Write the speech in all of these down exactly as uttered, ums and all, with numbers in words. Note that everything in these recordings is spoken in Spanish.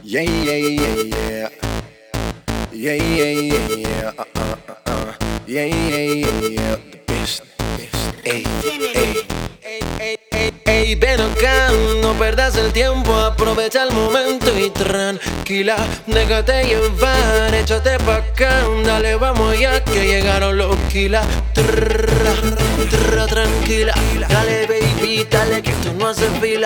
Yeah, yeah, yeah, yeah. Yeah, yeah, yeah, yeah. Uh, uh, uh, uh. Yeah, yeah, yeah, yeah. The best, best. Ey, ey. Ey, ey, ey, ven acá, no perdas el tiempo, aprovecha el momento y tranquila, déjate llevar, échate pa' acá, dale, vamos ya que llegaron los kilas. Trrra, trrra, tranquila, dale baby, dale que esto no hace fila.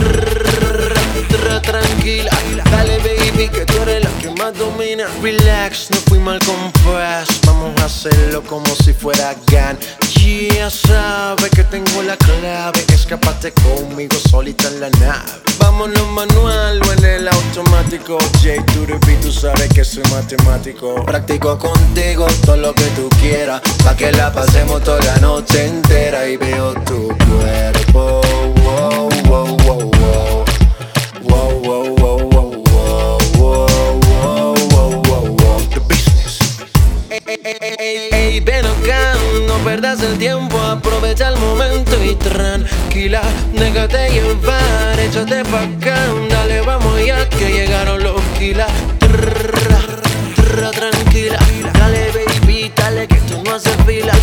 Trrra, trrra, tranquila, dale baby que tú eres la que más domina. Relax, no fui mal compás, vamos a hacerlo como si fuera GAN. Ya sabes que tengo la clave, escapate conmigo solita en la nave. Vámonos manual o en el automático. J to the beat, tú sabes que soy matemático. Practico contigo todo lo que tú quieras, pa' que la pasemos toda la noche entera. Y veo tu cuerpo, wow, wow, wow, wow. Wow, wow, wow, wow, wow, wow, wow, wow, wow, wow. The business. Ey, ey, ey, ey, ey, ven acá, no perdas el tiempo, aprovecha el momento y tranquila, déjate llevar, échate pa' acá, dale, vamos ya que llegaron los kilas. Trrra, trrra, tranquila, dale baby, dale que esto no hace fila.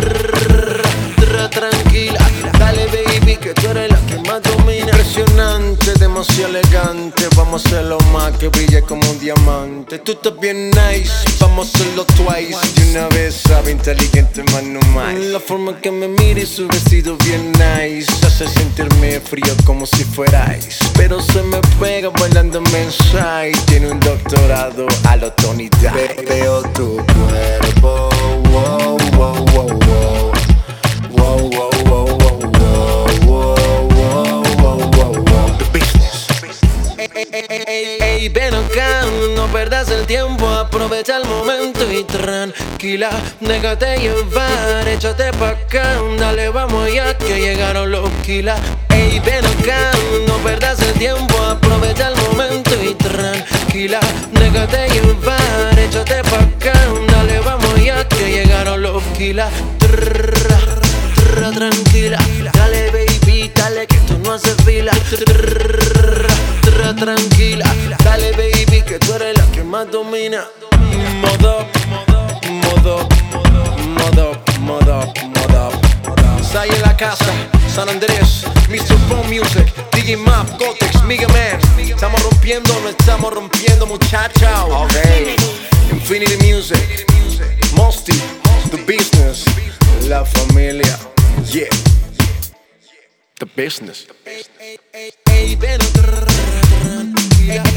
Trrra, trrra, tranquila, dale baby que tú eres la que más domina. Impresionante, demasiado elegante, vamos a hacerlo más que brille como un diamante. Tú estás bien nice, vamos a hacerlo twice. Y una vez sabe inteligente más no más. La forma que me mira y su vestido bien nice hace sentirme frío como si fuera ice. Pero se me pega bailando inside. Tiene un doctorado a lo Tony Dice. Veo tu cuerpo, wow, wow, wow, wow. Wow, wow, wow, wow, wow, wow, wow, wow, wow. The business. Ey, ey, ey, ey, ey, ven acá, no perdas el tiempo, aprovecha el momento y tranquila, déjate llevar, échate pa' acá, dale, vamos ya que llegaron los kilas. Ey, ven acá, no perdas el tiempo, aprovecha el momento y tranquila, déjate llevar, échate pa' acá, dale, vamos ya que llegaron los kilas. Trrra, trrra, tranquila, dale baby, dale que esto no hace fila. Trrra, trrra, tranquila, dale baby que tú eres la que más domina. Modo, modo, modo, modo, modo. Sai en la casa, San Andrés, mister Phone Music, D J Map, Gotex, Mega Man. Estamos rompiendo, no estamos rompiendo, muchachos. Okay. Infinity Music, Mosty, The Business, La Familia, yeah. The Business. Ey, ey, ey, ven,